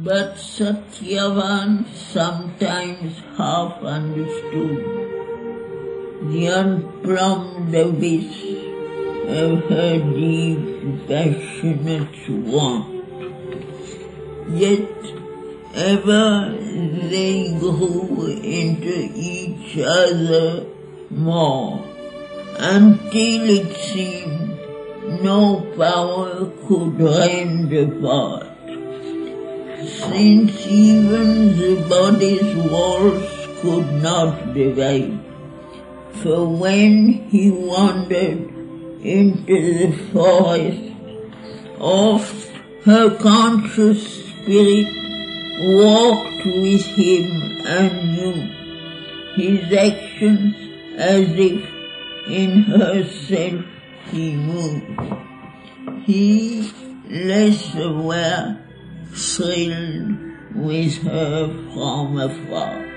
But Satyavan sometimes half understood the unplumbed abyss of her deep, passionate want. Yet ever they grew into each other more, until it seemed no power could rend apart. Since even the body's walls could not divide, for when he wandered into the forest, oft her conscious spirit walked with him and knew his actions as if in herself he moved. He, less aware, thrilled with her from afar.